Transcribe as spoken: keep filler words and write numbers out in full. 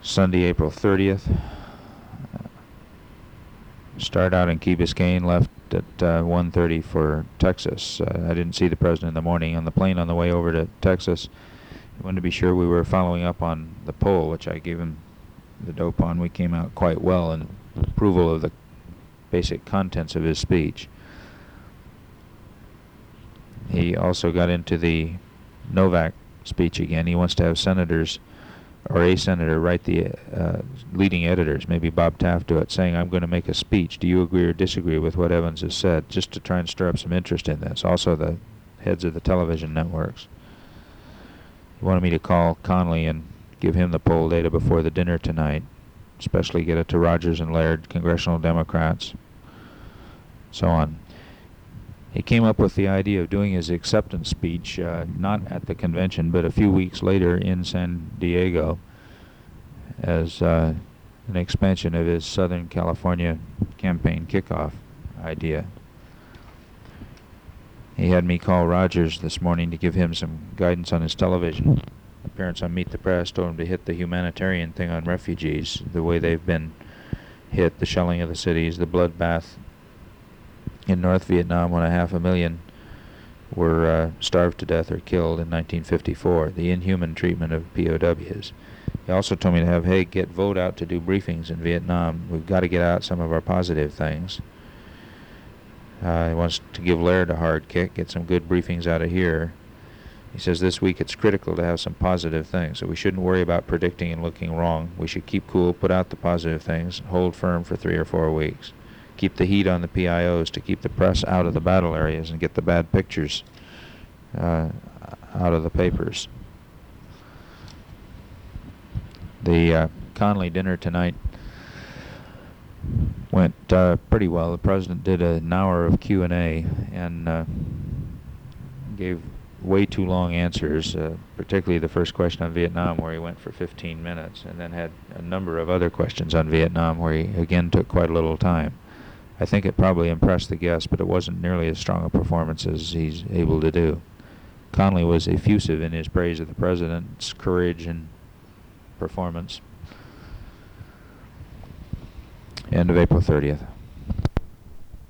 Sunday, April thirtieth. Started out in Key Biscayne, left at uh, one thirty for Texas. Uh, I didn't see the president in the morning. On the plane on the way over to Texas, he wanted to be sure we were following up on the poll, which I gave him the dope on. We came out quite well in approval of the basic contents of his speech. He also got into the Novak speech again. He wants to have senators, or a senator, write the uh, leading editors, maybe Bob Taft do it, saying, I'm going to make a speech. Do you agree or disagree with what Evans has said? Just to try and stir up some interest in this. Also the heads of the television networks. He wanted me to call Connally and give him the poll data before the dinner tonight, especially get it to Rogers and Laird, congressional Democrats, so on. He came up with the idea of doing his acceptance speech uh, not at the convention, but a few weeks later in San Diego as uh, an expansion of his Southern California campaign kickoff idea. He had me call Rogers this morning to give him some guidance on his television appearance on Meet the Press, told him to hit the humanitarian thing on refugees, the way they've been hit, the shelling of the cities, the bloodbath in North Vietnam when a half a million were uh, starved to death or killed in nineteen fifty-four, the inhuman treatment of P O Ws. He also told me to have Haig get Vogt out to do briefings in Vietnam. We've got to get out some of our positive things. Uh, he wants to give Laird a hard kick, get some good briefings out of here. He says this week it's critical to have some positive things, so we shouldn't worry about predicting and looking wrong. We should keep cool, put out the positive things, hold firm for three or four weeks. Keep the heat on the P I Os to keep the press out of the battle areas and get the bad pictures uh, out of the papers. The uh, Connally dinner tonight went uh, pretty well. The president did an hour of Q and A and uh, gave way too long answers, uh, particularly the first question on Vietnam where he went for fifteen minutes, and then had a number of other questions on Vietnam where he again took quite a little time. I think it probably impressed the guests, but it wasn't nearly as strong a performance as he's able to do. Connally was effusive in his praise of the president's courage and performance. End of April thirtieth.